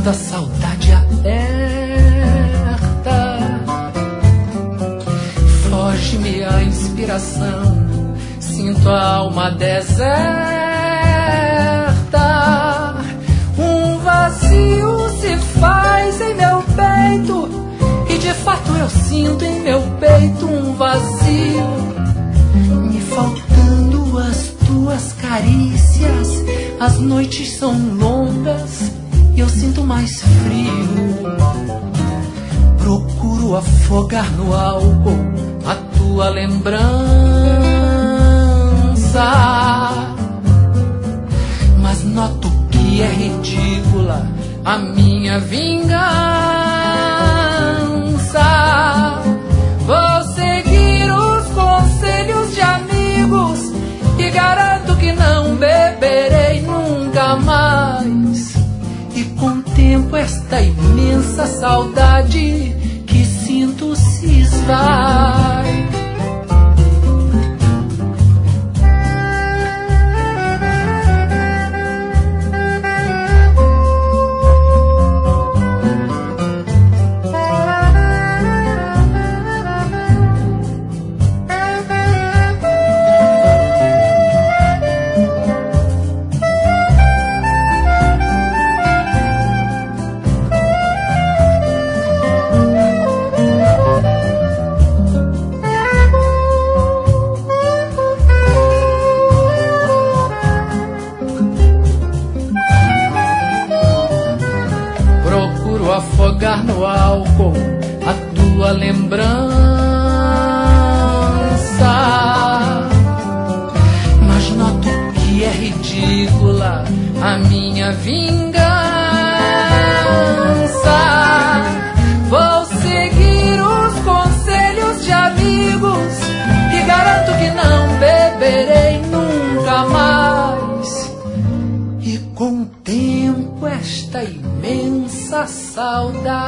sinto a saudade aperta, foge-me a inspiração, sinto a alma deserta. Um vazio se faz em meu peito, e de fato eu sinto em meu peito um vazio, me faltando as tuas carícias. As noites são longas e eu sinto mais frio. Procuro afogar no álcool a tua lembrança, mas noto que é ridícula a minha vingança. Vou seguir os conselhos de amigos e garanto que não beberei nunca mais. E contemplo esta imensa saudade que sinto se esvai. Afogar no álcool a tua lembrança, mas noto que é ridícula a minha vingança. Vou seguir os conselhos de amigos e garanto que não beberei nunca mais. E contemplo esta imensa saudade